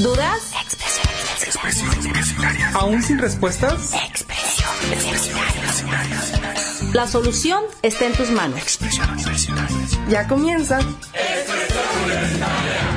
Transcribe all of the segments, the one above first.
¿Dudas? Expresión universitaria. ¿Aún sin respuestas? Expresión universitaria. La solución está en tus manos. Expresión universitaria. Ya comienza. Expresión universitaria.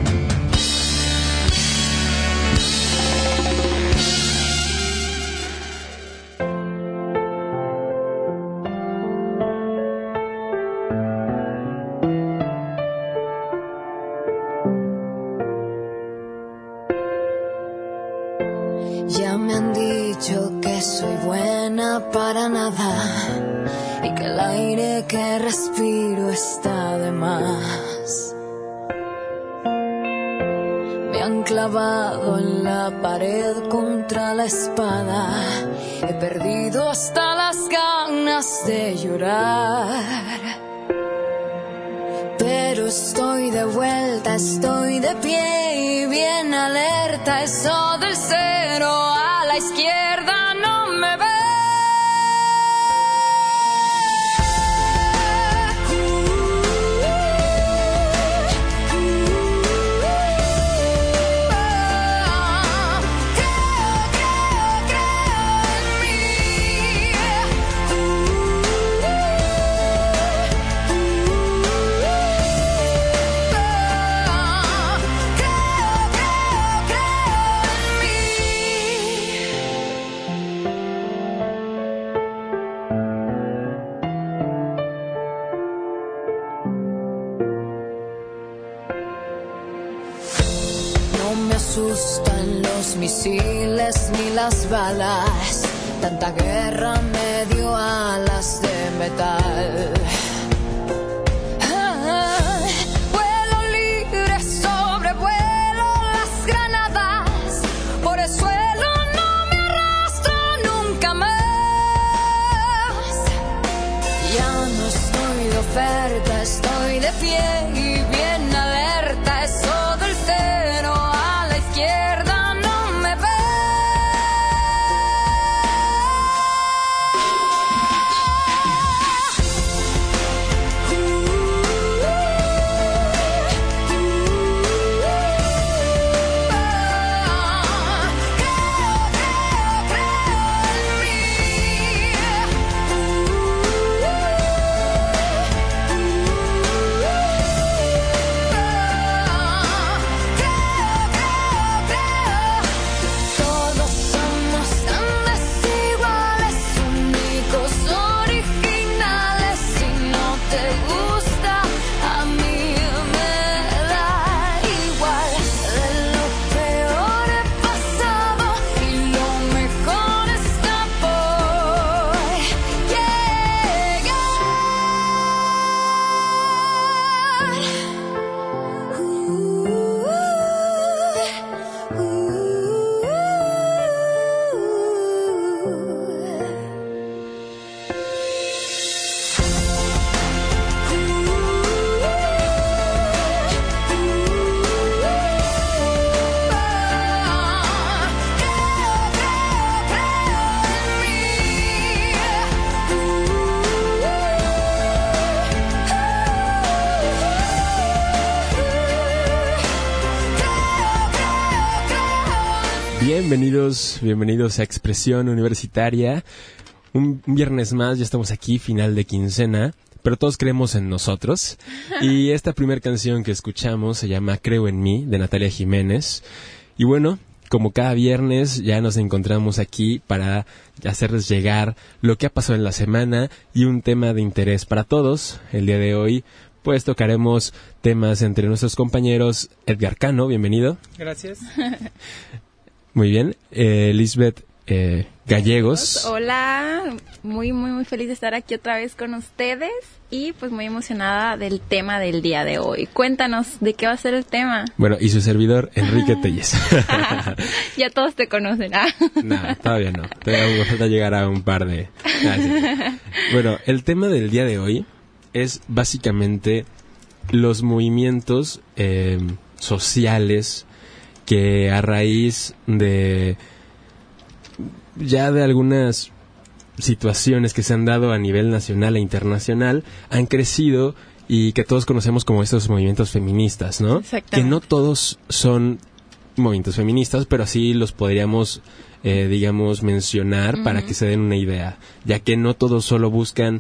Ya me han dicho que soy buena para nada y que el aire que respiro está de más. Me han clavado en la pared contra la espada. He perdido hasta las ganas de llorar. Pero estoy de vuelta, estoy de pie y bien alerta. Eso del cero a la izquierda no me ve. Asustan los misiles ni las balas. Tanta guerra me dio alas de metal. Vuelo libre, sobrevuelo las granadas. Por el suelo no me arrastro nunca más. Ya no estoy de oferta, estoy de pie y bien alerta. Eso del cero a la izquierda no me ve. Bienvenidos a Expresión Universitaria. Un viernes más, ya estamos aquí, final de quincena, pero todos creemos en nosotros. Y esta primera canción que escuchamos se llama Creo en mí, de Natalia Jiménez. Y bueno, como cada viernes ya nos encontramos aquí para hacerles llegar lo que ha pasado en la semana y un tema de interés para todos. El día de hoy pues tocaremos temas entre nuestros compañeros. Edgar Cano, bienvenido. Gracias. Muy bien. Lisbeth Gallegos. Hola, muy feliz de estar aquí otra vez con ustedes y pues muy emocionada del tema del día de hoy. Cuéntanos, ¿de qué va a ser el tema? Bueno, y su servidor, Enrique Telles. Ya todos te conocen. No, todavía no. Todavía me falta llegar a un par de... Bueno, el tema del día de hoy es básicamente los movimientos sociales que a raíz de ya de algunas situaciones que se han dado a nivel nacional e internacional han crecido y que todos conocemos como estos movimientos feministas, ¿no? Exactamente. Que no todos son movimientos feministas, pero así los podríamos, digamos, mencionar para que se den una idea, ya que no todos solo buscan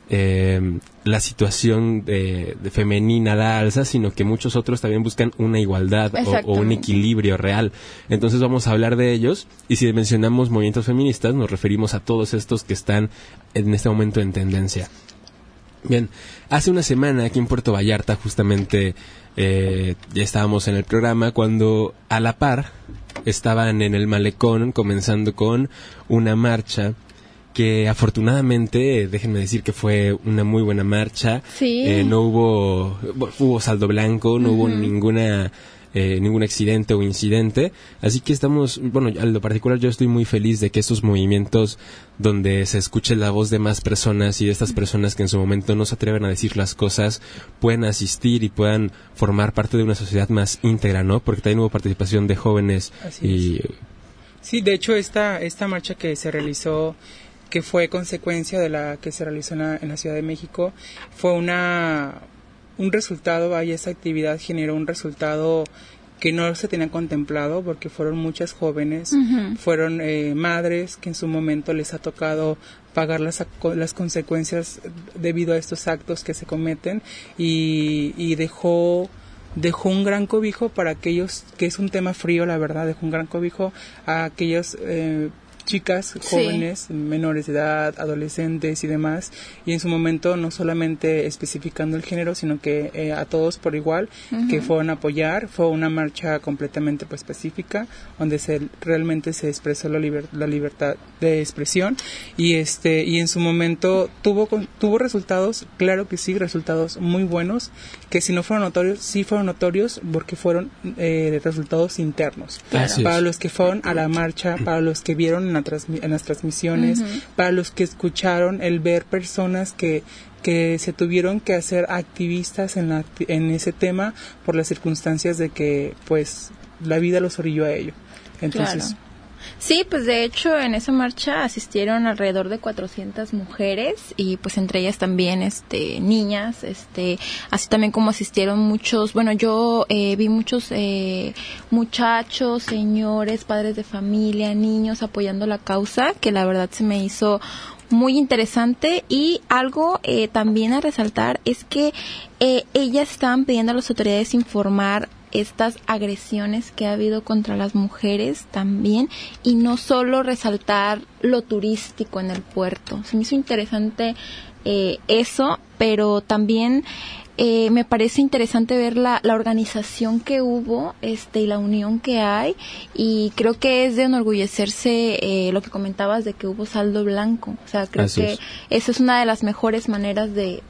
la situación de femenina a la alza, sino que muchos otros también buscan una igualdad o un equilibrio real. Entonces vamos a hablar de ellos, y si mencionamos movimientos feministas nos referimos a todos estos que están en este momento en tendencia. Bien, hace una semana aquí en Puerto Vallarta justamente ya estábamos en el programa cuando a la par estaban en el malecón comenzando con una marcha que afortunadamente, déjenme decir que fue una muy buena marcha. Sí. No hubo saldo blanco, no hubo ningún accidente o incidente, así que estamos, bueno, en lo particular yo estoy muy feliz de que estos movimientos donde se escuche la voz de más personas y de estas personas que en su momento no se atreven a decir las cosas puedan asistir y puedan formar parte de una sociedad más íntegra, ¿no? Porque también hubo participación de jóvenes. Así es. Sí, de hecho esta marcha que se realizó, que fue consecuencia de la que se realizó en la Ciudad de México, fue un resultado, esa actividad generó un resultado que no se tenía contemplado, porque fueron muchas jóvenes, fueron madres que en su momento les ha tocado pagar las consecuencias debido a estos actos que se cometen, y dejó un gran cobijo para aquellos, que es un tema frío, la verdad, dejó un gran cobijo a aquellos chicas, jóvenes, sí, menores de edad, adolescentes y demás, y en su momento no solamente especificando el género, sino que a todos por igual, que fueron a apoyar. Fue una marcha completamente pacífica, donde realmente se expresó la libertad de expresión, y en su momento tuvo resultados, claro que sí, resultados muy buenos, que si no fueron notorios, sí fueron notorios, porque fueron resultados internos. Para los que fueron a la marcha, para los que vieron en las transmisiones, para los que escucharon, el ver personas que se tuvieron que hacer activistas en ese tema por las circunstancias de que pues la vida los orilló a ello. Entonces, claro. Sí, pues de hecho en esa marcha asistieron alrededor de 400 mujeres, y pues entre ellas también niñas, así también como asistieron muchos, bueno, yo vi muchos muchachos, señores, padres de familia, niños apoyando la causa, que la verdad se me hizo muy interesante. Y algo también a resaltar es que ellas estaban pidiendo a las autoridades informar estas agresiones que ha habido contra las mujeres también, y no solo resaltar lo turístico en el puerto. Se me hizo interesante eso, pero también me parece interesante ver la organización que hubo y la unión que hay, y creo que es de enorgullecerse lo que comentabas de que hubo saldo blanco. O sea, creo Así que es. esa es una de las mejores maneras de...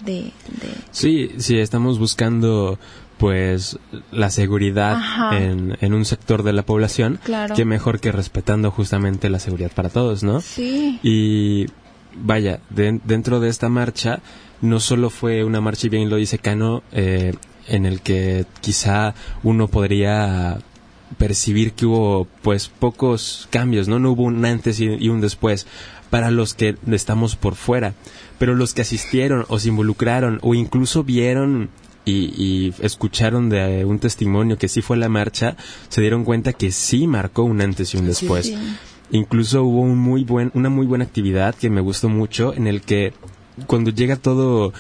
Sí, estamos buscando pues la seguridad en un sector de la población, claro, que mejor que respetando justamente la seguridad para todos, ¿no? Sí. Y vaya, dentro de esta marcha no solo fue una marcha, y bien lo dice Cano, en el que quizá uno podría percibir que hubo pues pocos cambios, ¿no? No hubo un antes y un después para los que estamos por fuera, pero los que asistieron o se involucraron o incluso vieron y escucharon de un testimonio que sí fue la marcha, se dieron cuenta que sí marcó un antes y un después. Sí. Incluso hubo una muy buena actividad que me gustó mucho, en el que cuando llega todo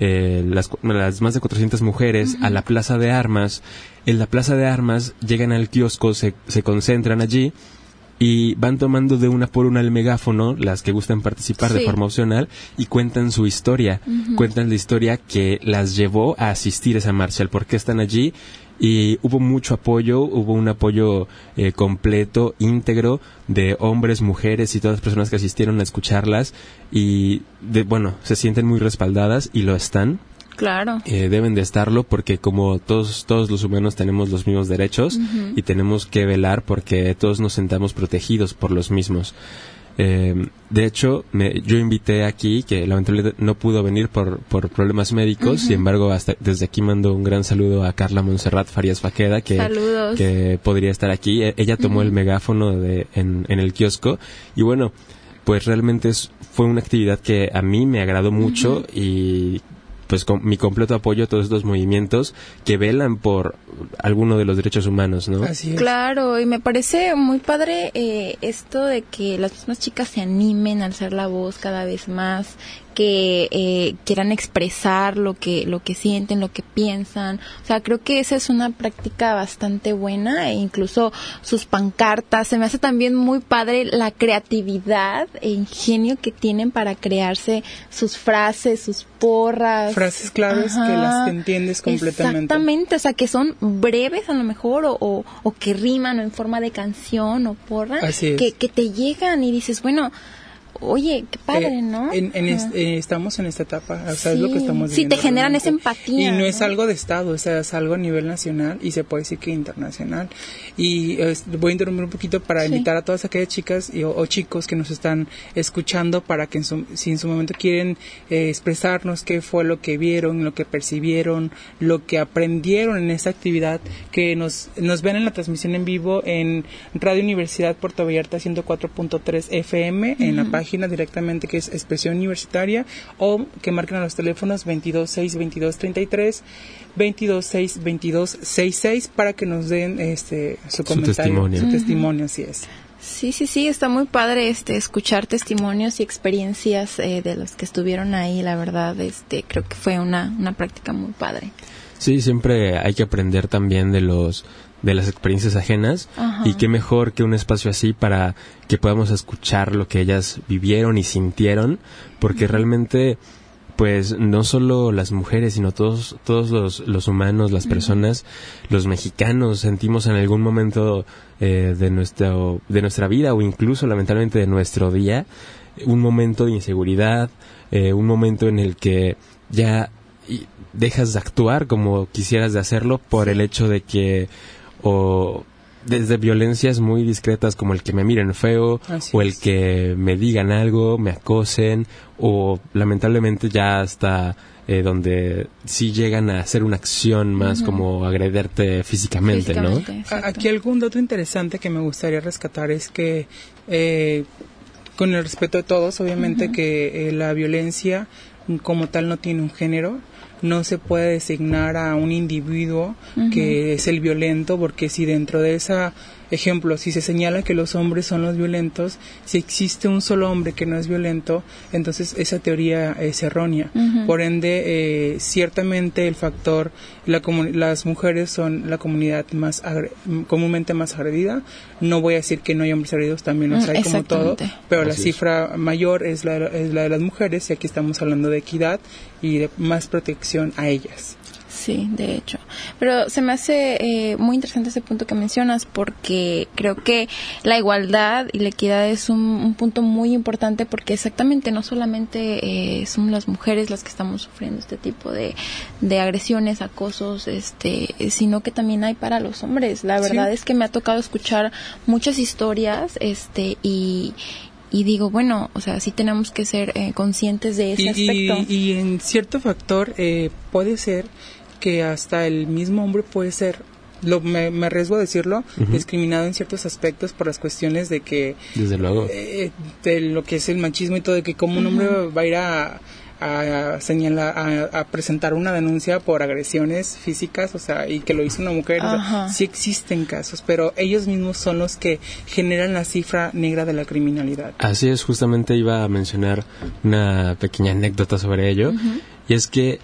las más de 400 mujeres a la Plaza de Armas, en la Plaza de Armas llegan al kiosco, se concentran allí y van tomando de una por una el megáfono, las que gustan participar de forma opcional, y cuentan su historia, cuentan la historia que las llevó a asistir a esa marcha, el por qué están allí. Y hubo mucho apoyo, hubo un apoyo completo, íntegro, de hombres, mujeres y todas las personas que asistieron a escucharlas, y se sienten muy respaldadas, y lo están. Claro. Deben de estarlo, porque como todos los humanos tenemos los mismos derechos, y tenemos que velar porque todos nos sentamos protegidos por los mismos. De hecho, yo invité aquí, que lamentablemente no pudo venir por problemas médicos, sin embargo, desde aquí mando un gran saludo a Carla Montserrat Farías Faqueda, que podría estar aquí. Ella tomó el megáfono en el kiosco, y bueno, pues realmente fue una actividad que a mí me agradó mucho, y pues con mi completo apoyo a todos estos movimientos que velan por alguno de los derechos humanos, ¿no? Así es. Claro, y me parece muy padre esto de que las mismas chicas se animen a alzar la voz cada vez más, que quieran expresar lo que sienten, lo que piensan. O sea, creo que esa es una práctica bastante buena, e incluso sus pancartas. Se me hace también muy padre la creatividad e ingenio que tienen para crearse sus frases, sus porras. Frases claves que las entiendes completamente. Exactamente, o sea, que son breves a lo mejor, o que riman, o en forma de canción o porra. Así es. Que te llegan y dices, bueno, oye, qué padre, ¿no? Estamos en esta etapa, o sea, es lo que estamos viviendo. Sí, te generan realmente. esa empatía. Y no es algo de Estado, o sea, es algo a nivel nacional y se puede decir que internacional. Y voy a interrumpir un poquito para invitar a todas aquellas chicas o chicos que nos están escuchando para que si en su momento quieren expresarnos qué fue lo que vieron, lo que percibieron, lo que aprendieron en esta actividad, que nos ven en la transmisión en vivo en Radio Universidad Puerto Vallarta 104.3 FM, en la página directamente que es Expresión Universitaria, o que marquen a los teléfonos 226-2233, 226-2266 para que nos den su comentario, su testimonio, así es. Sí, está muy padre escuchar testimonios y experiencias de los que estuvieron ahí, la verdad, creo que fue una práctica muy padre. Sí, siempre hay que aprender también de las experiencias ajenas. Ajá. Y qué mejor que un espacio así para que podamos escuchar lo que ellas vivieron y sintieron, porque realmente pues no solo las mujeres, sino todos los humanos, las personas, los mexicanos sentimos en algún momento de nuestra vida, o incluso lamentablemente de nuestro día, un momento de inseguridad, un momento en el que ya dejas de actuar como quisieras de hacerlo por el hecho de que, o desde violencias muy discretas como el que me miren feo, o el que me digan algo, me acosen, o lamentablemente ya hasta donde sí llegan a hacer una acción más como agrederte físicamente, ¿no? Aquí algún dato interesante que me gustaría rescatar es que con el respeto de todos, obviamente que la violencia como tal no tiene un género. No se puede designar a un individuo que es el violento, porque si dentro de ese ejemplo, si se señala que los hombres son los violentos, si existe un solo hombre que no es violento, entonces esa teoría es errónea. Por ende, ciertamente el factor, las mujeres son la comunidad comúnmente más agredida. No voy a decir que no hay hombres agredidos, también los hay como todo, pero la cifra mayor es la de las mujeres, y aquí estamos hablando de equidad y de más protección a ellas. Sí, de hecho. Pero se me hace muy interesante ese punto que mencionas, porque creo que la igualdad y la equidad es un punto muy importante, porque exactamente no solamente son las mujeres las que estamos sufriendo este tipo de agresiones, acosos, sino que también hay para los hombres. La verdad es que me ha tocado escuchar muchas historias, y digo, bueno, o sea, sí tenemos que ser conscientes de ese aspecto. Y en cierto factor puede ser que hasta el mismo hombre puede ser, me arriesgo a decirlo, discriminado en ciertos aspectos por las cuestiones de que, desde luego, de lo que es el machismo y todo, de que como un hombre va a ir a señalar, a presentar una denuncia por agresiones físicas, o sea, y que lo hizo una mujer. O sea, sí existen casos, pero ellos mismos son los que generan la cifra negra de la criminalidad. Así es, justamente iba a mencionar una pequeña anécdota sobre ello, y es que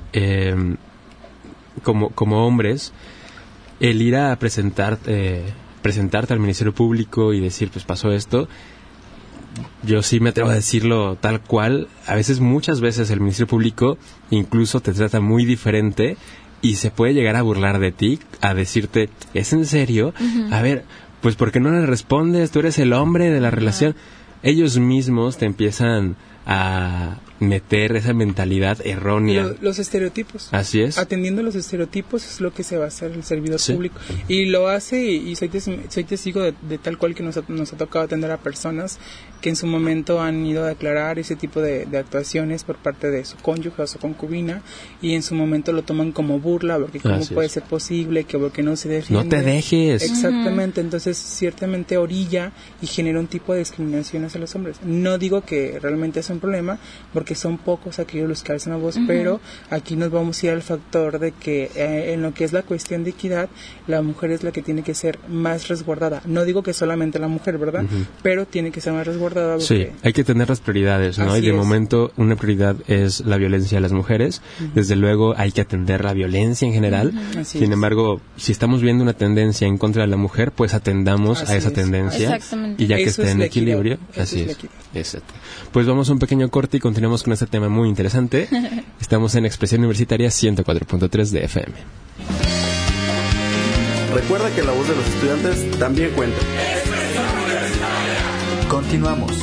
como hombres, el ir a presentarte al Ministerio Público y decir, pues pasó esto, yo sí me atrevo a decirlo tal cual, muchas veces el Ministerio Público incluso te trata muy diferente y se puede llegar a burlar de ti, a decirte, ¿es en serio? A ver, pues ¿por qué no le respondes? Tú eres el hombre de la relación. Ellos mismos te empiezan a meter esa mentalidad errónea. Los estereotipos. Así es. Atendiendo los estereotipos es lo que se va a hacer el servidor público. Y lo hace, y soy testigo de tal cual que nos ha tocado atender a personas que en su momento han ido a declarar ese tipo de actuaciones por parte de su cónyuge o su concubina, y en su momento lo toman como burla, porque cómo puede ser posible, que porque no se defiende. No te dejes. Exactamente, entonces ciertamente orilla y genera un tipo de discriminación hacia los hombres. No digo que realmente es un problema, porque que son pocos aquellos los que alzan la voz, pero aquí nos vamos a ir al factor de que en lo que es la cuestión de equidad, la mujer es la que tiene que ser más resguardada. No digo que solamente la mujer, ¿verdad? Pero tiene que ser más resguardada. Sí, hay que tener las prioridades, ¿no? Así y de es. momento una prioridad es la violencia a las mujeres. Desde luego hay que atender la violencia en general. Así Sin es. embargo, si estamos viendo una tendencia en contra de la mujer, pues atendamos Así a esa es. tendencia. Exactamente. Y ya que Eso esté es en la equilibrio, equidad. así Eso es la es. equidad. Exacto. Pues vamos a un pequeño corte y continuamos con este tema muy interesante. Estamos en Expresión Universitaria 104.3 de FM. Recuerda que la voz de los estudiantes también cuenta. Continuamos.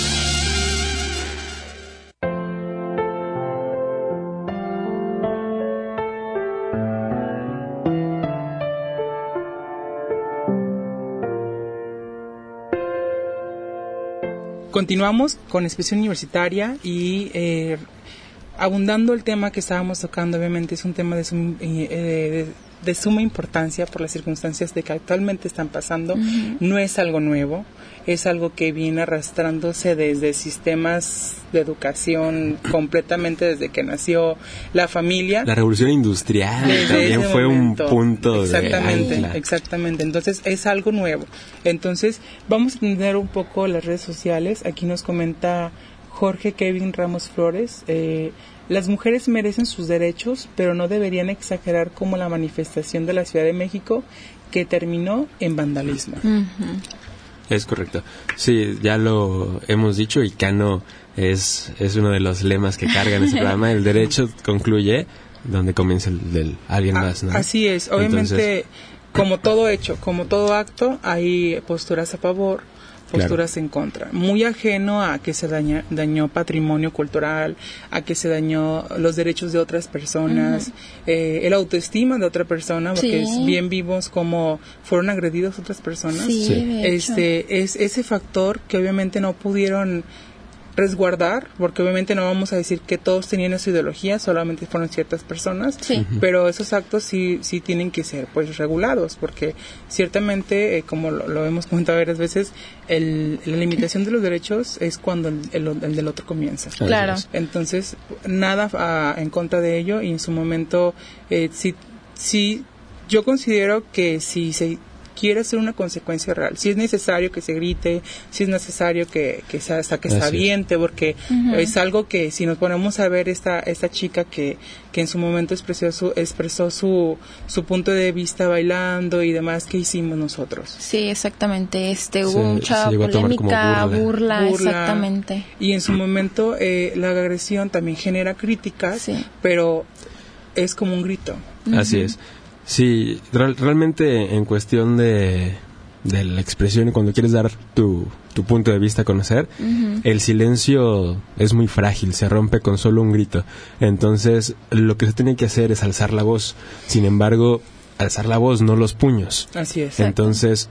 Continuamos con Expresión Universitaria y abundando el tema que estábamos tocando. Obviamente es un tema de suma importancia por las circunstancias de que actualmente están pasando. No es algo nuevo, es algo que viene arrastrándose desde sistemas de educación completamente desde que nació la familia. La revolución industrial Desde también ese fue momento. un punto Exactamente, de ancla. exactamente. Entonces es algo nuevo. Entonces vamos a entender un poco las redes sociales. Aquí nos comenta Jorge Kevin Ramos Flores. Las mujeres merecen sus derechos, pero no deberían exagerar como la manifestación de la Ciudad de México que terminó en vandalismo. Es correcto. Sí, ya lo hemos dicho y Cano es uno de los lemas que carga en este programa. El derecho concluye donde comienza el del alguien más, ¿no? Así es. Obviamente, Entonces, como todo hecho, como todo acto, hay posturas a favor, posturas en contra. Muy ajeno a que se dañó patrimonio cultural, a que se dañó los derechos de otras personas, el autoestima de otra persona, porque Sí. bien vimos cómo fueron agredidas otras personas. Sí, Sí. de hecho. Es ese factor que obviamente no pudieron resguardar, porque obviamente no vamos a decir que todos tenían esa ideología, solamente fueron ciertas personas, Sí. pero esos actos sí tienen que ser pues regulados, porque ciertamente, como lo hemos comentado varias veces, la limitación de los derechos es cuando el del otro comienza. Claro. así es. Entonces, nada en contra de ello, y en su momento, sí, yo considero que si se quiere hacer una consecuencia real, si es necesario que se grite, si es necesario que se aviente, porque es algo que si nos ponemos a ver esta chica que en su momento expresó su punto de vista bailando y demás, ¿qué hicimos nosotros? Sí, exactamente. Hubo mucha se llegó a tomar como polémica, burla. exactamente. Y en su momento la agresión también genera críticas, Sí. pero es como un grito. Así es. Sí, realmente en cuestión de la expresión y cuando quieres dar tu punto de vista a conocer, el silencio es muy frágil, se rompe con solo un grito. Entonces, lo que se tiene que hacer es alzar la voz. Sin embargo, alzar la voz, no los puños. Así es. Entonces,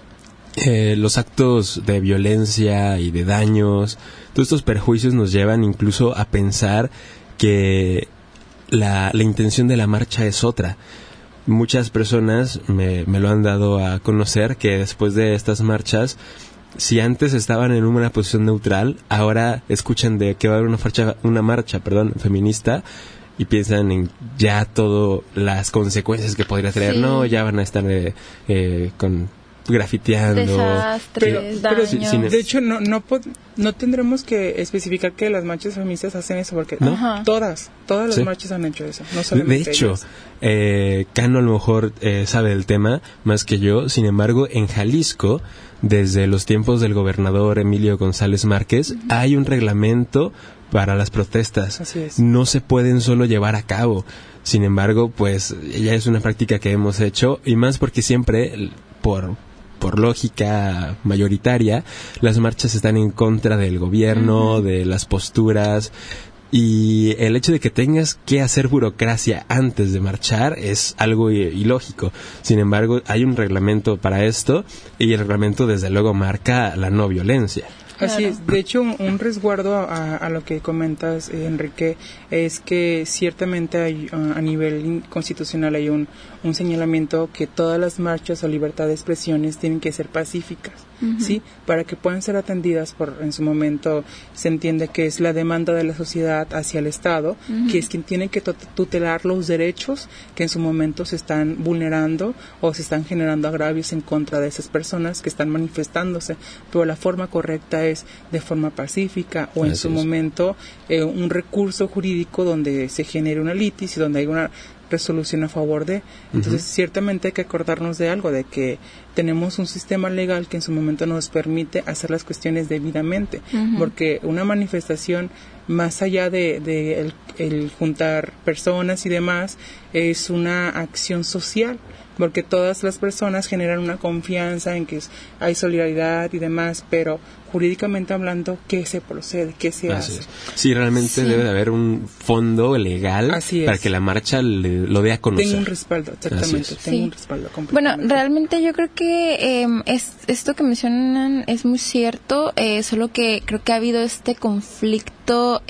los actos de violencia y de daños, todos estos perjuicios nos llevan incluso a pensar que la intención de la marcha es otra. Muchas personas me lo han dado a conocer que después de estas marchas, si antes estaban en una posición neutral, ahora escuchan de que va a haber una marcha feminista y piensan en ya todas las consecuencias que podría traer. Sí. No, ya van a estar grafiteando. Desastres, daños. De hecho, no tendremos que especificar que las marchas feministas hacen eso, porque ¿No? Ajá. todas las Sí. marchas han hecho eso. No De solamente hecho, ellas. Cano a lo mejor sabe del tema más que yo. Sin embargo, en Jalisco, desde los tiempos del gobernador Emilio González Márquez, hay un reglamento para las protestas. Así es. No se pueden solo llevar a cabo. Sin embargo, pues ya es una práctica que hemos hecho, y más porque siempre, por lógica mayoritaria, las marchas están en contra del gobierno, de las posturas, y el hecho de que tengas que hacer burocracia antes de marchar es algo ilógico. Sin embargo, hay un reglamento para esto, y el reglamento desde luego marca la no violencia. Así Claro. es. De hecho, un resguardo a lo que comentas, Enrique, es que ciertamente hay, a nivel constitucional hay un señalamiento que todas las marchas o libertad de expresiones tienen que ser pacíficas. ¿sí? Para que puedan ser atendidas en su momento se entiende que es la demanda de la sociedad hacia el Estado, que es quien tiene que tutelar los derechos que en su momento se están vulnerando o se están generando agravios en contra de esas personas que están manifestándose, pero la forma correcta es de forma pacífica o en su momento un recurso jurídico donde se genere una litis y donde hay una resolución a favor de. Entonces, ciertamente hay que acordarnos de algo, de que tenemos un sistema legal que en su momento nos permite hacer las cuestiones debidamente, porque una manifestación, más allá de el juntar personas y demás, es una acción social, porque todas las personas generan una confianza en que hay solidaridad y demás, pero jurídicamente hablando, ¿qué se procede? ¿Qué se hace? Sí, realmente debe de haber un fondo legal para que la marcha lo dé a conocer. Tengo un respaldo, exactamente, tengo un respaldo completamente. Bueno, realmente yo creo que esto que mencionan es muy cierto, solo que creo que ha habido este conflicto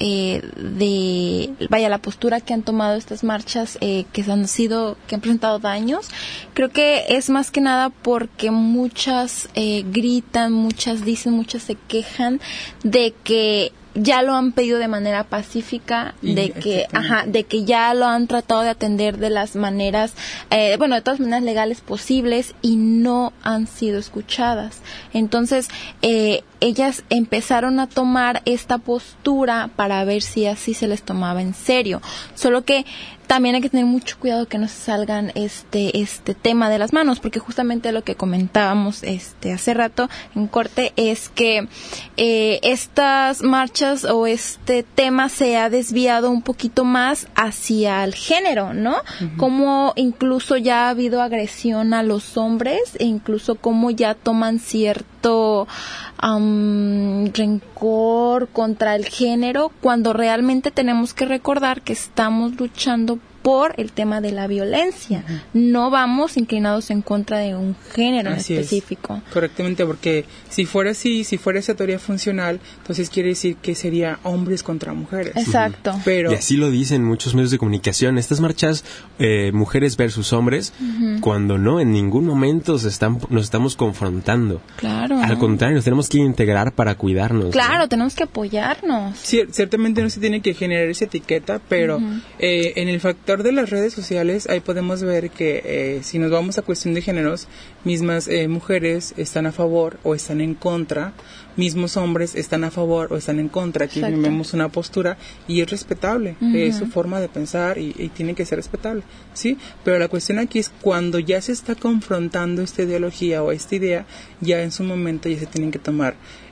la postura que han tomado estas marchas que han presentado daños. Creo que es más que nada porque muchas gritan, muchas dicen, muchas se quejan de que ya lo han pedido de manera pacífica, de que ya lo han tratado de atender de las maneras, de todas maneras legales posibles y no han sido escuchadas. Entonces, ellas empezaron a tomar esta postura para ver si así se les tomaba en serio. Solo que también hay que tener mucho cuidado que no se salgan este tema de las manos, porque justamente lo que comentábamos hace rato en corte es que estas marchas o este tema se ha desviado un poquito más hacia el género, ¿no? Como incluso ya ha habido agresión a los hombres e incluso como ya toman cierto rencor contra el género, cuando realmente tenemos que recordar que estamos luchando por el tema de la violencia. No vamos inclinados en contra de un género específico. Correctamente, porque si fuera así, si fuera esa teoría funcional, entonces quiere decir que sería hombres contra mujeres. Exacto. Pero, y así lo dicen muchos medios de comunicación. Estas marchas, mujeres versus hombres, cuando no, en ningún momento nos estamos confrontando. Claro. Al contrario, nos tenemos que integrar para cuidarnos. Claro, ¿no? tenemos que apoyarnos. Ciertamente no se tiene que generar esa etiqueta, pero en el factor de las redes sociales, ahí podemos ver que si nos vamos a cuestión de géneros, mismas mujeres están a favor o están en contra, mismos hombres están a favor o están en contra. Aquí vemos una postura y es respetable, es su forma de pensar y tiene que ser respetable, ¿sí? Pero la cuestión aquí es cuando ya se está confrontando esta ideología o esta idea, ya en su momento ya se tienen que tomar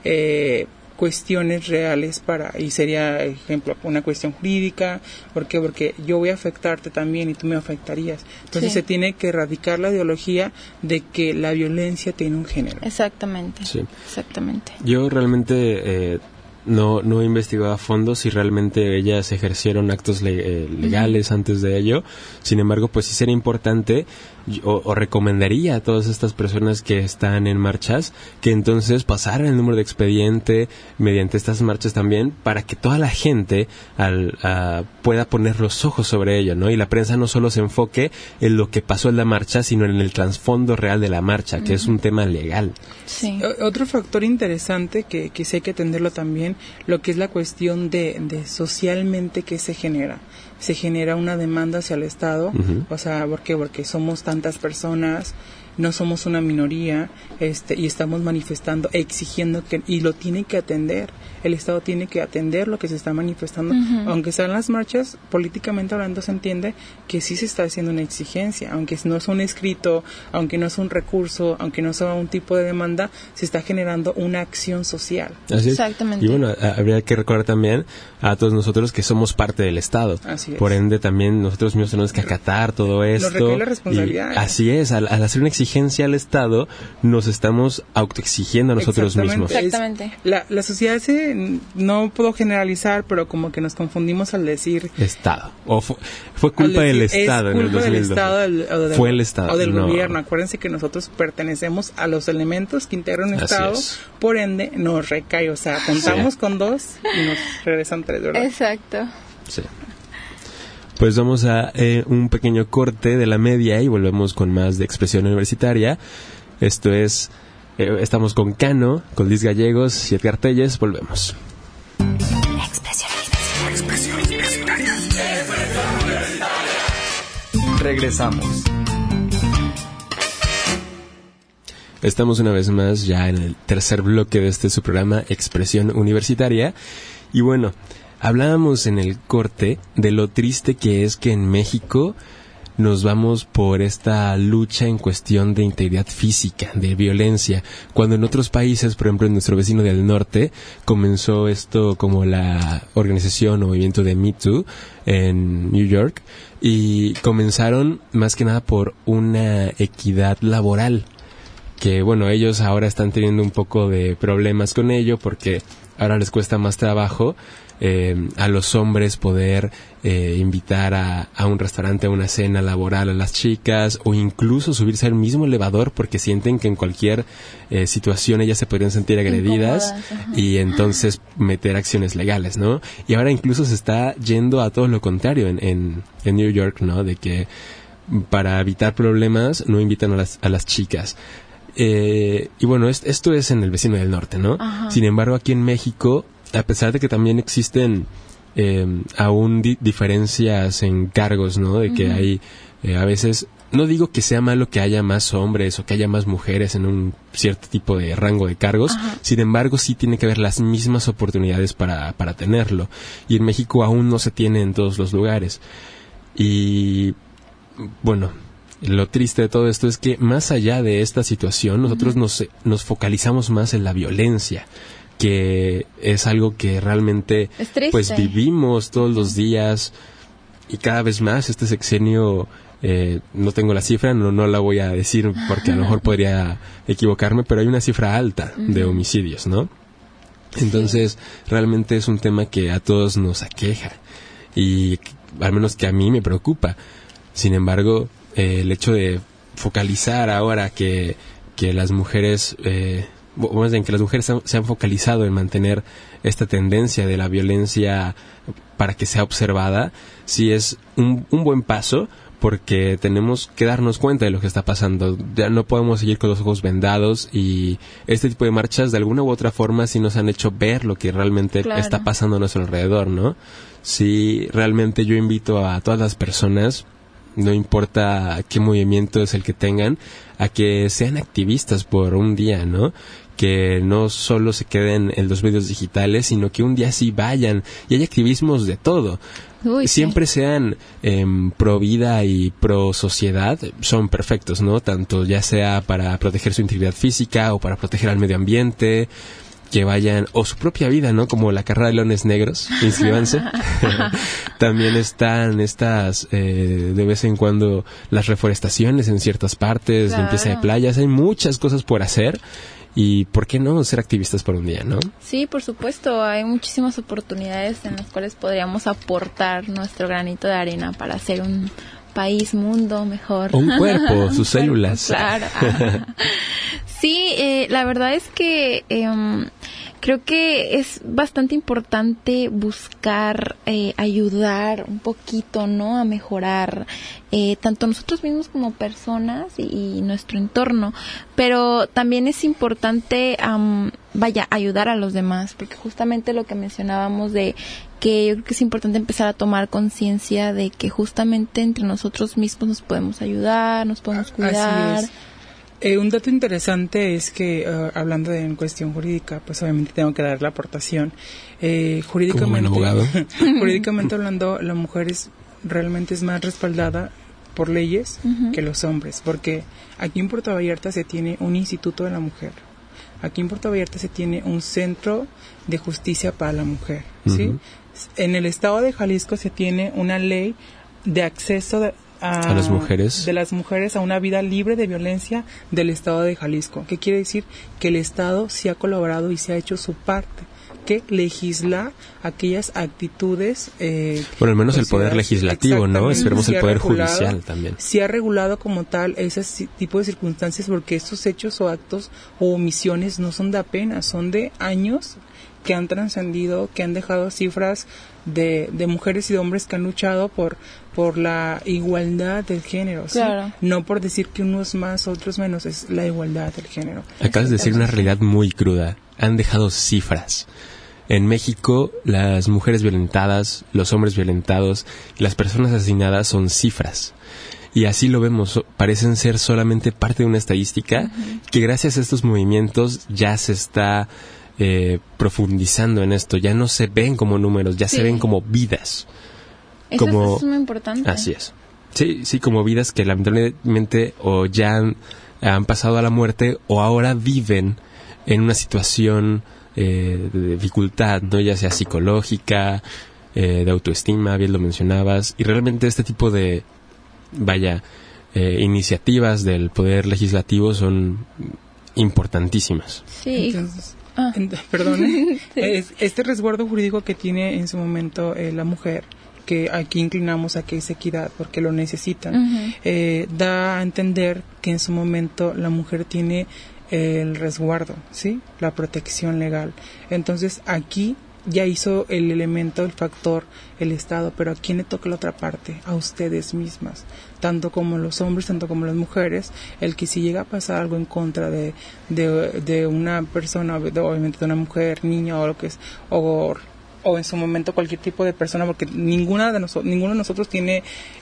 cuestiones reales y sería, ejemplo, una cuestión jurídica. ¿Por qué? Porque yo voy a afectarte también y tú me afectarías. Entonces se tiene que erradicar la ideología de que la violencia tiene un género. Exactamente. Sí. Exactamente. Yo realmente no he investigado a fondo si realmente ellas ejercieron actos legales antes de ello. Sin embargo, pues sí sería importante o recomendaría a todas estas personas que están en marchas que entonces pasaran el número de expediente mediante estas marchas también, para que toda la gente pueda poner los ojos sobre ello, ¿no? Y la prensa no solo se enfoque en lo que pasó en la marcha, sino en el trasfondo real de la marcha, que es un tema legal. Sí. Otro factor interesante que sí hay que atenderlo también, lo que es la cuestión de socialmente qué se genera. Se genera una demanda hacia el Estado, o sea, ¿por qué? Porque somos tantas personas, no somos una minoría, y estamos manifestando, exigiendo y lo tiene que atender. El Estado tiene que atender lo que se está manifestando, aunque sean las marchas, políticamente hablando se entiende que sí se está haciendo una exigencia, aunque no es un escrito, aunque no es un recurso, aunque no sea un tipo de demanda, se está generando una acción social. Así es. Exactamente. Y bueno, habría que recordar también a todos nosotros que somos parte del Estado. Así es. Por ende, también nosotros mismos tenemos que acatar todo esto. Nos recae la responsabilidad. Así es, al hacer una exigencia al Estado, nos estamos autoexigiendo a nosotros mismos. Exactamente. La sociedad no puedo generalizar, pero como que nos confundimos al decir Estado. O fue culpa del Estado en el 2012. Del Estado, fue el Estado. O del gobierno. Acuérdense que nosotros pertenecemos a los elementos que integran un Estado, por ende nos recae, o sea, contamos con 2 y nos regresan 3, ¿verdad? Exacto. Sí. Pues vamos a un pequeño corte de la media y volvemos con más de Expresión Universitaria. Esto es Estamos con Cano, con Liz Gallegos y Edgar Telles. Volvemos. Expresión universitaria. Regresamos. Estamos una vez más ya en el tercer bloque de su programa Expresión Universitaria. Y bueno, hablábamos en el corte de lo triste que es que en México nos vamos por esta lucha en cuestión de integridad física, de violencia, cuando en otros países, por ejemplo en nuestro vecino del norte, comenzó esto como la organización o movimiento de Me Too en New York, y comenzaron más que nada por una equidad laboral, que bueno, ellos ahora están teniendo un poco de problemas con ello porque ahora les cuesta más trabajo a los hombres poder invitar a un restaurante, a una cena laboral a las chicas, o incluso subirse al mismo elevador porque sienten que en cualquier situación ellas se podrían sentir agredidas y entonces meter acciones legales, ¿no? Y ahora incluso se está yendo a todo lo contrario en New York, ¿no? De que para evitar problemas no invitan a las chicas. Y bueno, esto es en el vecino del norte, ¿no? Ajá. Sin embargo, aquí en México, a pesar de que también existen aún diferencias en cargos, ¿no? De que hay a veces, no digo que sea malo que haya más hombres o que haya más mujeres en un cierto tipo de rango de cargos. Ajá. Sin embargo, sí tiene que haber las mismas oportunidades para tenerlo. Y en México aún no se tiene en todos los lugares. Y bueno, lo triste de todo esto es que más allá de esta situación, nosotros nos focalizamos más en la violencia, que es algo que realmente pues vivimos todos los días, y cada vez más este sexenio, no tengo la cifra, no la voy a decir porque a lo mejor podría equivocarme, pero hay una cifra alta de homicidios, ¿no? Entonces realmente es un tema que a todos nos aqueja, y al menos que a mí me preocupa. Sin embargo, el hecho de focalizar ahora que las mujeres, más bien que las mujeres se han focalizado en mantener esta tendencia de la violencia para que sea observada, sí es un buen paso, porque tenemos que darnos cuenta de lo que está pasando. Ya no podemos seguir con los ojos vendados, y este tipo de marchas de alguna u otra forma sí nos han hecho ver lo que realmente está pasando a nuestro alrededor, ¿no? Sí, realmente yo invito a todas las personas, no importa qué movimiento es el que tengan, a que sean activistas por un día, ¿no? Que no solo se queden en los medios digitales, sino que un día sí vayan, y hay activismos de todo. Siempre sean pro vida y pro sociedad, son perfectos, ¿no? Tanto ya sea para proteger su integridad física o para proteger al medio ambiente, que vayan, o su propia vida, ¿no? Como la carrera de leones negros, inscríbanse. También están estas, de vez en cuando, las reforestaciones en ciertas partes, limpieza de playas, hay muchas cosas por hacer. Y ¿por qué no ser activistas por un día, no? Sí, por supuesto, hay muchísimas oportunidades en las cuales podríamos aportar nuestro granito de arena para hacer un país, mundo mejor. O un cuerpo, sus células. Claro. Sí, la verdad es que creo que es bastante importante buscar ayudar un poquito, ¿no? A mejorar tanto nosotros mismos como personas y nuestro entorno, pero también es importante ayudar a los demás, porque justamente lo que mencionábamos de que yo creo que es importante empezar a tomar conciencia de que justamente entre nosotros mismos nos podemos ayudar, nos podemos cuidar. Así es. Un dato interesante es que, hablando de en cuestión jurídica, pues obviamente tengo que dar la aportación. Jurídicamente, como buen abogado. Jurídicamente hablando, la mujer realmente es más respaldada por leyes que los hombres, porque aquí en Puerto Vallarta se tiene un instituto de la mujer. Aquí en Puerto Vallarta se tiene un centro de justicia para la mujer, ¿sí? En el estado de Jalisco se tiene una ley de acceso a las mujeres, de las mujeres a una vida libre de violencia del estado de Jalisco. ¿Qué quiere decir? Que el estado sí ha colaborado y sí ha hecho su parte que legislar aquellas actitudes. Bueno, al menos el poder legislativo, ¿no? Esperemos el poder judicial también. Sí ha regulado como tal ese tipo de circunstancias, porque estos hechos o actos o omisiones no son de apenas, son de años que han trascendido, que han dejado cifras de mujeres y de hombres que han luchado por la igualdad del género, ¿sí? Claro. No por decir que unos más, otros menos, es la igualdad del género. Acabas de decir una realidad muy cruda. Han dejado cifras. En México, las mujeres violentadas, los hombres violentados, las personas asesinadas son cifras. Y así lo vemos, parecen ser solamente parte de una estadística que gracias a estos movimientos ya se está profundizando en esto. Ya no se ven como números, ya se ven como vidas. Eso es muy importante. Así es. Sí, como vidas que lamentablemente o ya han pasado a la muerte o ahora viven en una situación de dificultad, ¿no? Ya sea psicológica, de autoestima, bien lo mencionabas, y realmente este tipo de iniciativas del poder legislativo son importantísimas. Sí. Entonces, perdón, este resguardo jurídico que tiene en su momento la mujer, que aquí inclinamos a que es equidad porque lo necesitan, da a entender que en su momento la mujer tiene el resguardo, ¿sí? La protección legal. Entonces aquí ya hizo el elemento, el factor, el Estado, pero ¿a quién le toca la otra parte? A ustedes mismas, tanto como los hombres, tanto como las mujeres, el que si llega a pasar algo en contra de una persona, obviamente de una mujer, niña o lo que es, o en su momento cualquier tipo de persona, porque ninguno de nosotros tiene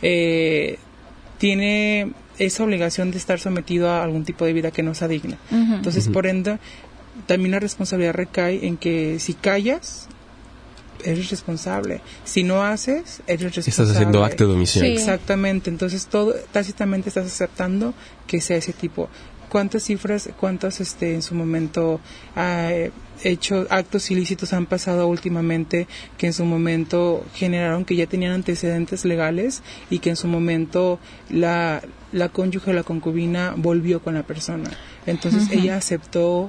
esa obligación de estar sometido a algún tipo de vida que no sea digna. Entonces, por ende, también la responsabilidad recae en que si callas, eres responsable. Si no haces, eres responsable. Estás haciendo acto de omisión. Sí. Exactamente. Entonces, todo tácitamente estás aceptando que sea ese tipo. ¿Cuántas cifras, en su momento actos ilícitos han pasado últimamente que en su momento generaron que ya tenían antecedentes legales y que en su momento la cónyuge o la concubina volvió con la persona? Entonces ella aceptó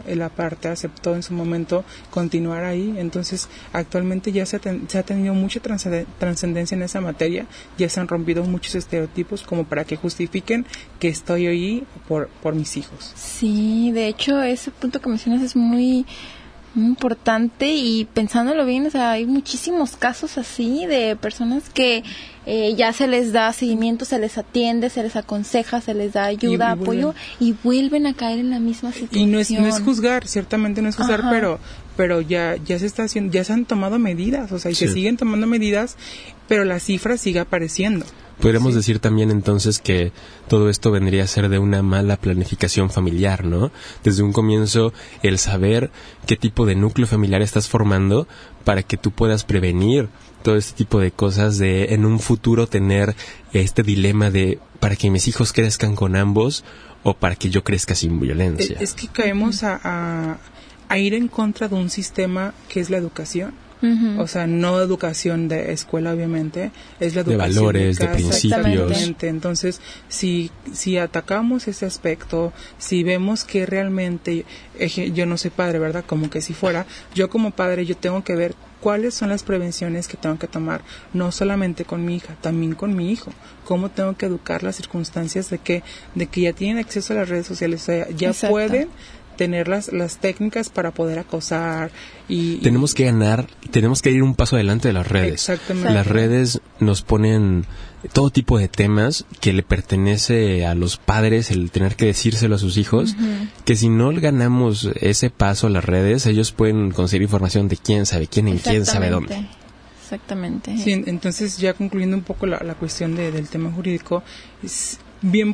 en su momento continuar ahí. Entonces actualmente ya se ha tenido mucha trascendencia en esa materia, ya se han rompido muchos estereotipos como para que justifiquen que estoy ahí por mis hijos. Sí, de hecho ese punto que mencionas es muy importante, y pensándolo bien, o sea, hay muchísimos casos así de personas que ya se les da seguimiento, se les atiende, se les aconseja, se les da ayuda, apoyo, y vuelven a caer en la misma situación. Y no es juzgar, ciertamente no es juzgar, pero ya se está haciendo, ya se han tomado medidas, o sea, y se siguen tomando medidas, pero la cifra sigue apareciendo. Podríamos decir también entonces que todo esto vendría a ser de una mala planificación familiar, ¿no? Desde un comienzo, el saber qué tipo de núcleo familiar estás formando para que tú puedas prevenir todo este tipo de cosas, de en un futuro tener este dilema de para que mis hijos crezcan con ambos o para que yo crezca sin violencia. Es que caemos a ir en contra de un sistema que es la educación. O sea, no educación de escuela, obviamente, es la educación de valores, de principios. Exactamente. Entonces, si atacamos ese aspecto, si vemos que realmente, yo no soy padre, ¿verdad? Como que si fuera, yo como padre, yo tengo que ver cuáles son las prevenciones que tengo que tomar, no solamente con mi hija, también con mi hijo. Cómo tengo que educar las circunstancias de que ya tienen acceso a las redes sociales, o sea, ya pueden tener las técnicas para poder acosar tenemos que ir un paso adelante de las redes. Exactamente. Las redes nos ponen todo tipo de temas que le pertenece a los padres el tener que decírselo a sus hijos, que si no ganamos ese paso a las redes, ellos pueden conseguir información de quién sabe quién en quién sabe dónde. Exactamente. Sí, entonces ya concluyendo un poco la cuestión del tema jurídico, bien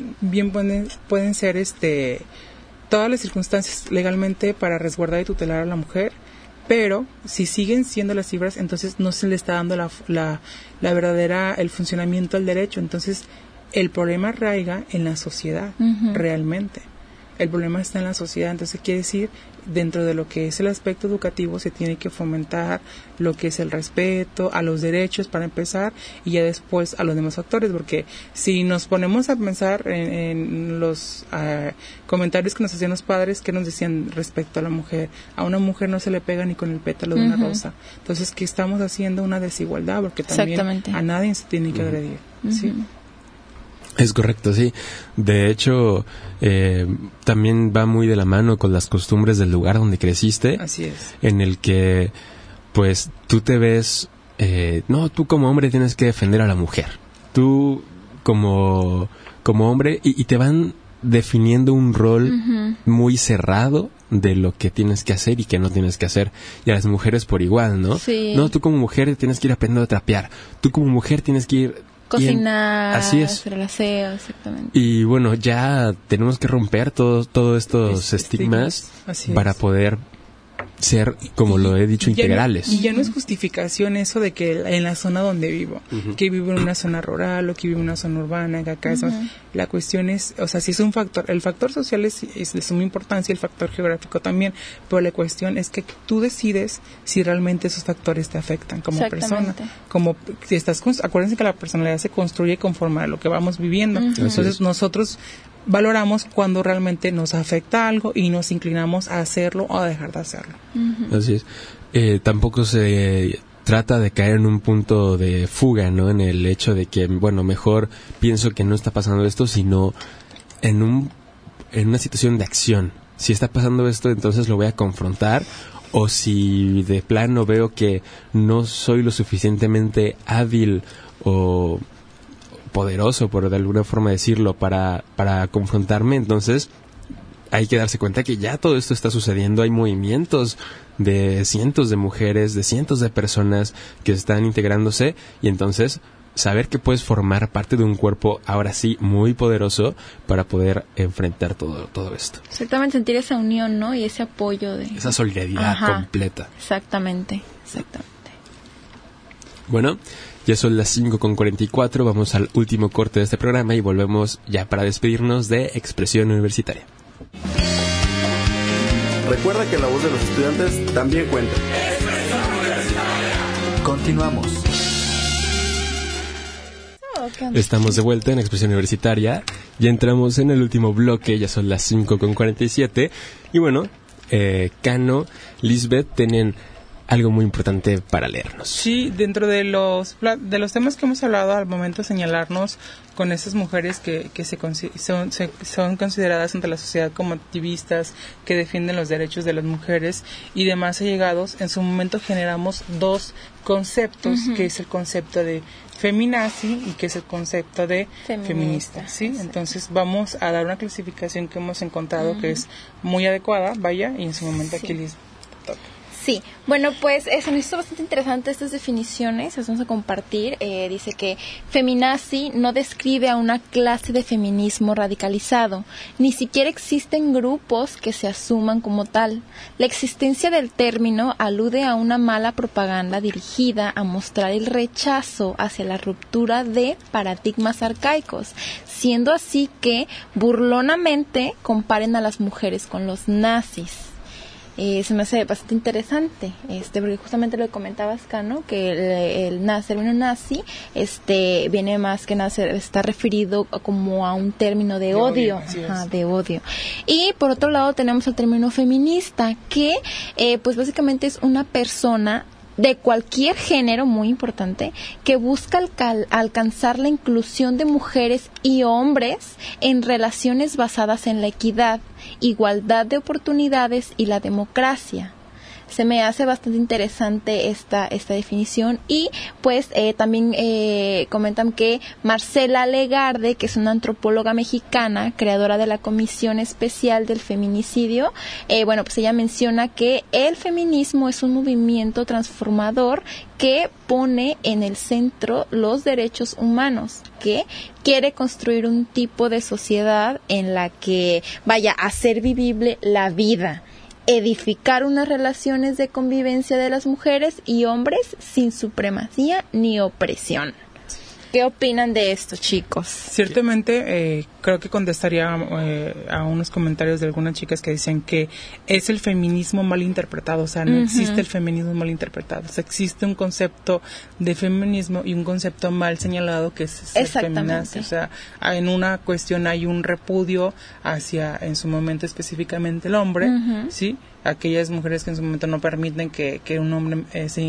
pueden ser todas las circunstancias legalmente para resguardar y tutelar a la mujer, pero si siguen siendo las cifras, entonces no se le está dando la verdadera, el funcionamiento al derecho. Entonces el problema raiga en la sociedad realmente. el problema está en la sociedad. Entonces quiere decir, dentro de lo que es el aspecto educativo se tiene que fomentar lo que es el respeto a los derechos para empezar, y ya después a los demás factores, porque si nos ponemos a pensar en los comentarios que nos hacían los padres, que nos decían respecto a la mujer, a una mujer no se le pega ni con el pétalo de una rosa. Entonces, ¿qué estamos haciendo? Una desigualdad, porque también a nadie se tiene que agredir. ¿Sí? Es correcto, sí. De hecho, también va muy de la mano con las costumbres del lugar donde creciste. Así es. En el que, pues, tú te ves... no, tú como hombre tienes que defender a la mujer. Tú como hombre... Y te van definiendo un rol muy cerrado de lo que tienes que hacer y que no tienes que hacer. Y a las mujeres por igual, ¿no? Sí. No, tú como mujer tienes que ir aprendiendo a trapear. Tú como mujer tienes que ir... cocinar, así es. hacer el aseo, exactamente. Y bueno, ya tenemos que romper todos estos estigmas para poder ser, como lo he dicho, integrales. Y ya no es justificación eso de que en la zona donde vivo, que vivo en una zona rural o que vivo en una zona urbana, que acá la cuestión es, o sea, si es un factor, el factor social es de suma importancia, el factor geográfico también, pero la cuestión es que tú decides si realmente esos factores te afectan como persona. Como si acuérdense que la personalidad se construye conforme a lo que vamos viviendo. Entonces nosotros valoramos cuando realmente nos afecta algo y nos inclinamos a hacerlo o a dejar de hacerlo. Así es. Tampoco se trata de caer en un punto de fuga, ¿no? En el hecho de que, bueno, mejor pienso que no está pasando esto, sino en una situación de acción. Si está pasando esto, entonces lo voy a confrontar, o si de plano veo que no soy lo suficientemente hábil o poderoso, por de alguna forma decirlo, para confrontarme, entonces hay que darse cuenta que ya todo esto está sucediendo. Hay movimientos de cientos de mujeres, de cientos de personas que están integrándose, y entonces saber que puedes formar parte de un cuerpo ahora sí muy poderoso para poder enfrentar todo esto. Exactamente, sentir esa unión, ¿no? Y ese apoyo esa solidaridad completa. Exactamente. Bueno, ya son las 5:44, vamos al último corte de este programa y volvemos ya para despedirnos de Expresión Universitaria. Recuerda que la voz de los estudiantes también cuenta. Continuamos. Estamos de vuelta en Expresión Universitaria, ya entramos en el último bloque, ya son las 5:47, y bueno, Cano, Lisbeth, tienen algo muy importante para leernos. Sí, dentro de los temas que hemos hablado al momento de señalarnos con esas mujeres que son consideradas ante la sociedad como activistas, que defienden los derechos de las mujeres y demás allegados, en su momento generamos dos conceptos, que es el concepto de feminazi y que es el concepto de feminista, ¿sí? Entonces vamos a dar una clasificación que hemos encontrado que es muy adecuada, vaya, y en su momento aquí les toca. Sí, bueno, pues eso me hizo bastante interesante estas definiciones, las vamos a compartir. Dice que feminazi no describe a una clase de feminismo radicalizado, ni siquiera existen grupos que se asuman como tal. La existencia del término alude a una mala propaganda dirigida a mostrar el rechazo hacia la ruptura de paradigmas arcaicos, siendo así que burlonamente comparen a las mujeres con los nazis. Se me hace bastante interesante, porque justamente lo que comentabas, Cano, que el término nazi, viene más que nada, está referido como a un término de odio. De odio. Y por otro lado tenemos el término feminista, que pues básicamente es una persona de cualquier género, muy importante, que busca alcanzar la inclusión de mujeres y hombres en relaciones basadas en la equidad, igualdad de oportunidades y la democracia. Se me hace bastante interesante esta definición. Y pues también comentan que Marcela Legarde, que es una antropóloga mexicana, creadora de la Comisión Especial del Feminicidio, pues ella menciona que el feminismo es un movimiento transformador que pone en el centro los derechos humanos, que quiere construir un tipo de sociedad en la que vaya a ser vivible la vida, edificar unas relaciones de convivencia de las mujeres y hombres sin supremacía ni opresión. ¿Qué opinan de esto, chicos? Ciertamente, creo que contestaría a unos comentarios de algunas chicas que dicen que es el feminismo mal interpretado, o sea, no existe el feminismo mal interpretado, o sea, existe un concepto de feminismo y un concepto mal señalado que es ser feminazi, o sea, en una cuestión hay un repudio hacia, en su momento específicamente el hombre, ¿sí? Aquellas mujeres que en su momento no permiten que un hombre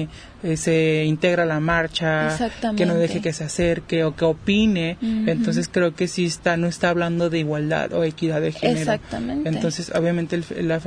se integre a la marcha, que no deje que se acerque o que opine, entonces creo que sí no está hablando de igualdad o equidad de género. Exactamente. Entonces, obviamente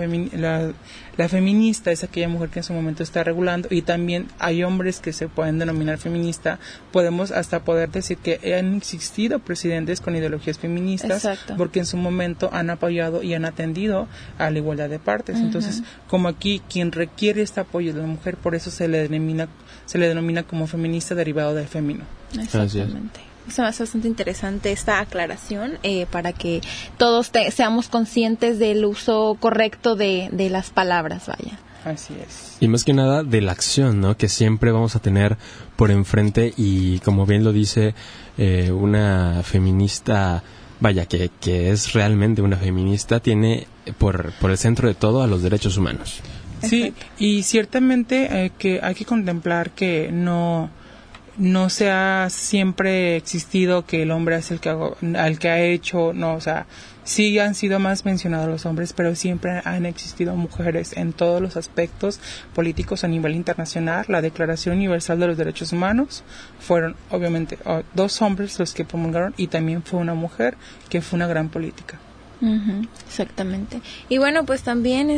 la feminista es aquella mujer que en su momento está regulando, y también hay hombres que se pueden denominar feminista. Podemos hasta poder decir que han existido presidentes con ideologías feministas, porque en su momento han apoyado y han atendido a la igualdad de partes. Entonces, como aquí quien requiere este apoyo de la mujer, por eso se le denomina como feminista derivado del femino. Exactamente. Eso es bastante interesante esta aclaración, para que todos seamos conscientes del uso correcto de las palabras, vaya. Así es. Y más que nada de la acción, ¿no? Que siempre vamos a tener por enfrente, y como bien lo dice una feminista, vaya, que es realmente una feminista, tiene por el centro de todo a los derechos humanos. Sí, y ciertamente que hay que contemplar que no se ha siempre existido que el hombre es el que ha hecho, no, o sea, sí han sido más mencionados los hombres, pero siempre han existido mujeres en todos los aspectos políticos a nivel internacional. La Declaración Universal de los Derechos Humanos fueron obviamente 2 hombres los que promulgaron, y también fue una mujer que fue una gran política. Exactamente. Y bueno, pues también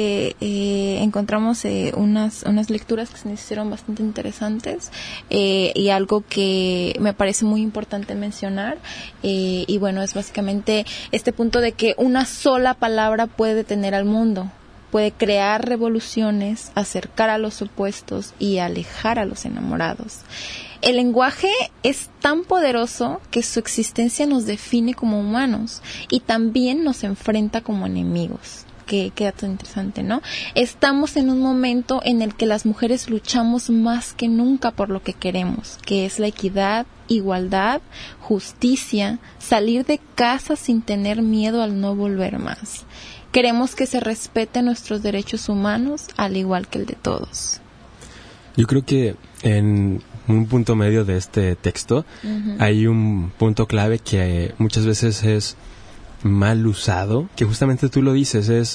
encontramos unas lecturas que se nos hicieron bastante interesantes, y algo que me parece muy importante mencionar, y bueno, es básicamente este punto de que una sola palabra puede detener al mundo, puede crear revoluciones, acercar a los opuestos y alejar a los enamorados. El lenguaje es tan poderoso que su existencia nos define como humanos y también nos enfrenta como enemigos. Qué dato interesante, ¿no? Estamos en un momento en el que las mujeres luchamos más que nunca por lo que queremos, que es la equidad, igualdad, justicia, salir de casa sin tener miedo al no volver más. Queremos que se respeten nuestros derechos humanos al igual que el de todos. Yo creo que en un punto medio de este texto hay un punto clave que muchas veces es mal usado, que justamente tú lo dices,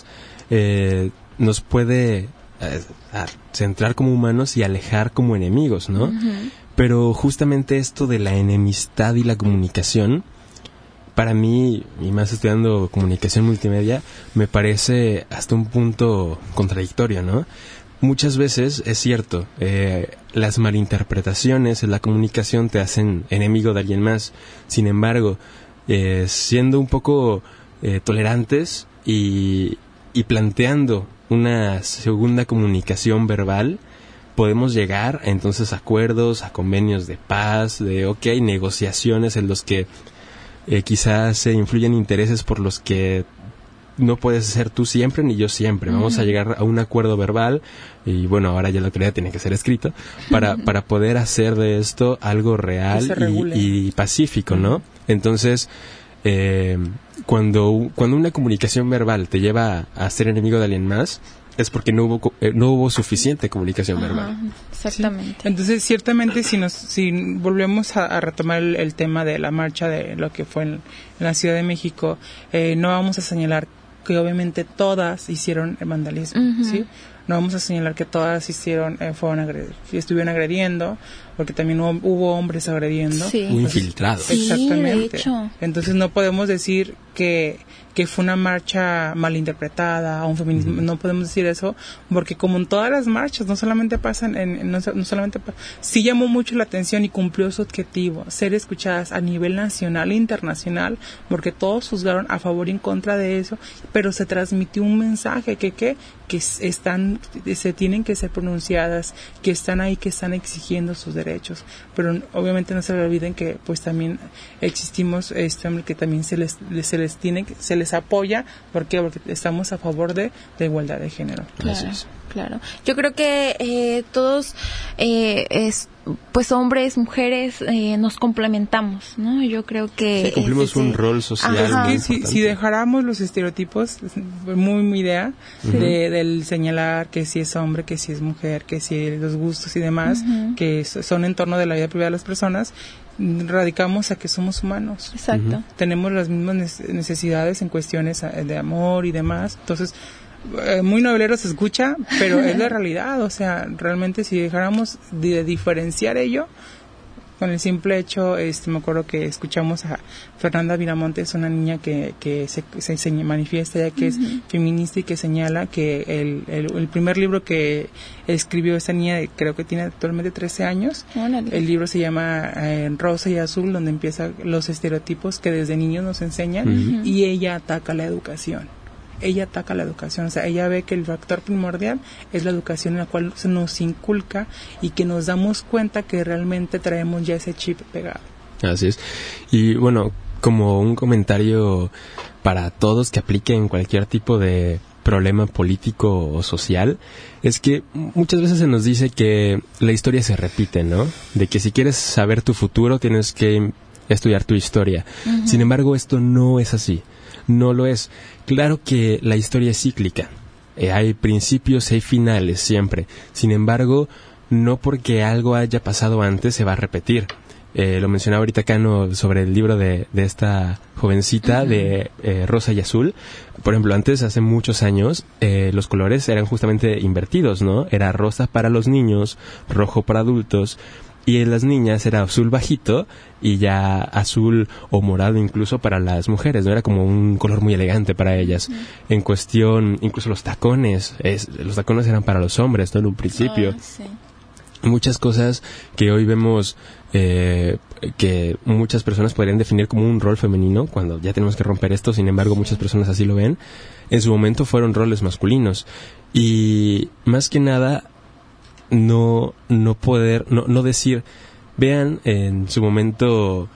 nos puede centrar como humanos y alejar como enemigos, ¿no? Pero justamente esto de la enemistad y la comunicación, para mí, y más estudiando comunicación multimedia, me parece hasta un punto contradictorio, ¿no? Muchas veces, es cierto, las malinterpretaciones en la comunicación te hacen enemigo de alguien más. Sin embargo, siendo un poco tolerantes y planteando una segunda comunicación verbal, podemos llegar entonces a acuerdos, a convenios de paz, negociaciones en los que quizás se influyen intereses por los que no puedes ser tú siempre ni yo siempre. Vamos a llegar a un acuerdo verbal, y bueno, ahora ya la autoridad tiene que ser escrito para poder hacer de esto algo real y pacífico, ¿no? Entonces, cuando una comunicación verbal te lleva a ser enemigo de alguien más, es porque no hubo suficiente comunicación verbal. Exactamente. Sí. Entonces, ciertamente, si volvemos a retomar el tema de la marcha de lo que fue en la Ciudad de México, no vamos a señalar que obviamente todas hicieron vandalismo, ¿sí? No vamos a señalar que todas estuvieron agrediendo, porque también hubo hombres agrediendo. Sí. Muy infiltrados. Exactamente. De hecho. Entonces no podemos decir que fue una marcha malinterpretada o un feminismo, no podemos decir eso, porque como en todas las marchas, no solamente sí llamó mucho la atención y cumplió su objetivo, ser escuchadas a nivel nacional e internacional, porque todos juzgaron a favor y en contra de eso, pero se transmitió un mensaje que se tienen que ser pronunciadas, que están ahí, que están exigiendo sus derechos, pero obviamente no se le olviden que pues también existimos que también se les apoya. ¿Por qué? Porque estamos a favor de la igualdad de género. Claro. Yo creo que todos pues hombres, mujeres, nos complementamos, ¿no? Yo creo que... Sí, cumplimos un rol social. Es que si dejáramos los estereotipos, mi idea, del señalar que si es hombre, que si es mujer, que si los gustos y demás, que son en torno de la vida privada de las personas, radicamos a que somos humanos. Exacto. Tenemos las mismas necesidades en cuestiones de amor y demás. Entonces, muy novelero se escucha, pero es la realidad. O sea, realmente si dejáramos de diferenciar ello, con el simple hecho, me acuerdo que escuchamos a Fernanda Viramontes, una niña que se manifiesta ya que es feminista y que señala que el primer libro que escribió esa niña, creo que tiene actualmente 13 años, el libro se llama Rosa y Azul, donde empiezan los estereotipos que desde niños nos enseñan, y ella ataca la educación. O sea, ella ve que el factor primordial es la educación en la cual se nos inculca y que nos damos cuenta que realmente traemos ya ese chip pegado. Así es. Y bueno, como un comentario para todos que aplique en cualquier tipo de problema político o social, es que muchas veces se nos dice que la historia se repite, ¿no? De que si quieres saber tu futuro tienes que estudiar tu historia. Sin embargo, esto no es así. No lo es. Claro que la historia es cíclica. Hay principios, hay finales siempre. Sin embargo, no porque algo haya pasado antes se va a repetir. Lo mencionaba ahorita Cano sobre el libro de esta jovencita de Rosa y Azul. Por ejemplo, antes, hace muchos años, los colores eran justamente invertidos, ¿no? Era rosa para los niños, rojo para adultos. Y en las niñas era azul bajito y ya azul o morado incluso para las mujeres, ¿no? Era como un color muy elegante para ellas. En cuestión, incluso los tacones eran para los hombres, ¿no? En un principio. Sí. Muchas cosas que hoy vemos que muchas personas podrían definir como un rol femenino, cuando ya tenemos que romper esto, sin embargo muchas personas así lo ven, en su momento fueron roles masculinos. Y más que nada, no decir, vean, en su momento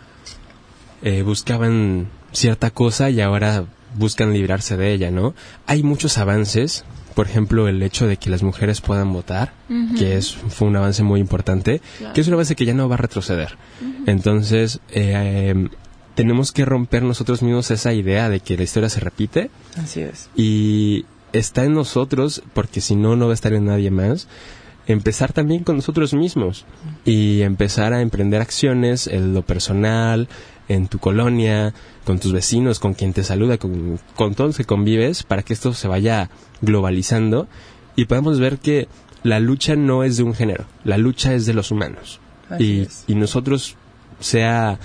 buscaban cierta cosa y ahora buscan librarse de ella, ¿no? Hay muchos avances, por ejemplo, el hecho de que las mujeres puedan votar, que fue un avance muy importante, claro, que es un avance que ya no va a retroceder. Entonces, tenemos que romper nosotros mismos esa idea de que la historia se repite. Así es. Y está en nosotros, porque si no, no va a estar en nadie más, empezar también con nosotros mismos y empezar a emprender acciones en lo personal, en tu colonia, con tus vecinos, con quien te saluda, con todos los que convives, para que esto se vaya globalizando y podamos ver que la lucha no es de un género, la lucha es de los humanos. Y nosotros, sea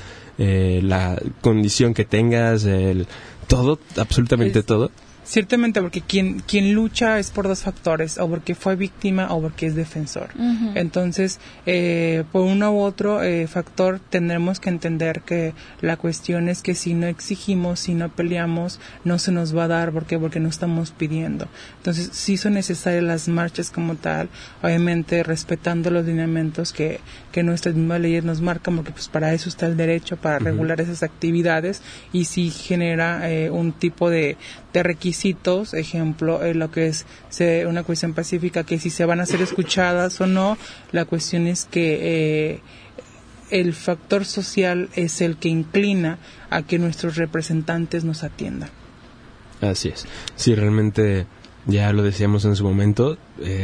la condición que tengas, todo, absolutamente todo. Ciertamente, porque quien lucha es por dos factores, o porque fue víctima o porque es defensor. Entonces, por uno u otro factor, tendremos que entender que la cuestión es que si no exigimos, si no peleamos, no se nos va a dar. ¿Por qué? Porque no estamos pidiendo. Entonces, sí son necesarias las marchas como tal, obviamente respetando los lineamientos que nuestras mismas leyes nos marcan, porque pues para eso está el derecho, para regular esas actividades, y sí genera un tipo de requisitos, ejemplo, lo que es una cuestión pacífica, que si se van a ser escuchadas o no. La cuestión es que el factor social es el que inclina a que nuestros representantes nos atiendan. Así es. Sí, realmente, ya lo decíamos en su momento,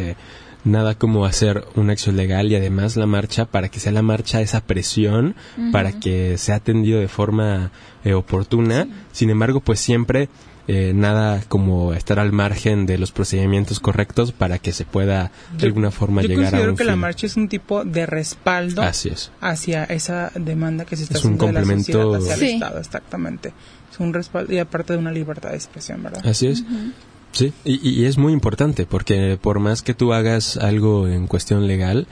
nada como hacer una acción legal y además la marcha, para que sea la marcha esa presión, para que sea atendido de forma oportuna. Sin embargo, pues siempre nada como estar al margen de los procedimientos correctos para que se pueda de alguna forma llegar a un fin. Yo considero que la marcha es un tipo de respaldo hacia esa demanda que se está haciendo de la sociedad hacia el Estado, exactamente. Es un respaldo y aparte de una libertad de expresión, ¿verdad? Así es. Sí, y es muy importante, porque por más que tú hagas algo en cuestión legal,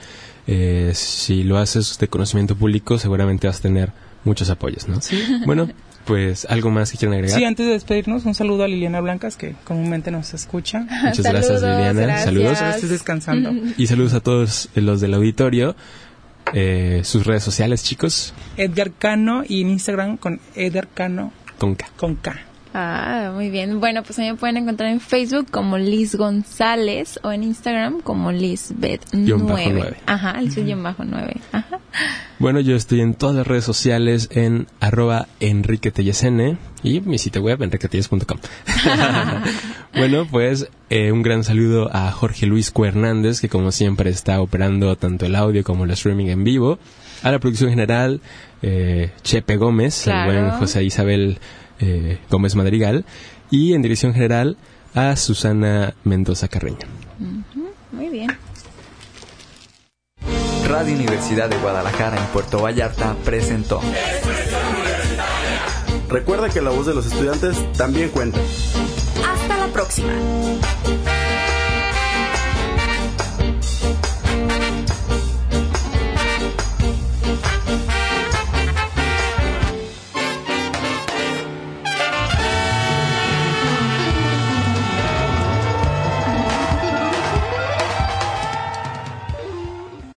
si lo haces de conocimiento público, seguramente vas a tener muchos apoyos, ¿no? Sí. Bueno, pues, ¿algo más que quieran agregar? Sí, antes de despedirnos, un saludo a Liliana Blancas, que comúnmente nos escucha. Muchas gracias, Liliana. Gracias. Saludos. Ahora estés descansando. Y saludos a todos los del auditorio. Sus redes sociales, chicos. Edgar Cano, y en Instagram con Edgar Cano. Con K. Con K. Muy bien. Bueno, pues a mí me pueden encontrar en Facebook como Liz González o en Instagram como Lisbeth9. Ajá, Lisbeth-9. Ajá. Bueno, yo estoy en todas las redes sociales en @enriquetellesn y mi sitio web enriquetelles.com. Bueno, pues un gran saludo a Jorge Luis Hernández, que como siempre está operando tanto el audio como el streaming en vivo. A la producción general, Chepe Gómez, claro. El buen José Isabel Gómez Madrigal, y en dirección general a Susana Mendoza Carreño. Muy bien. Radio Universidad de Guadalajara en Puerto Vallarta presentó. Recuerda que la voz de los estudiantes también cuenta. Hasta la próxima.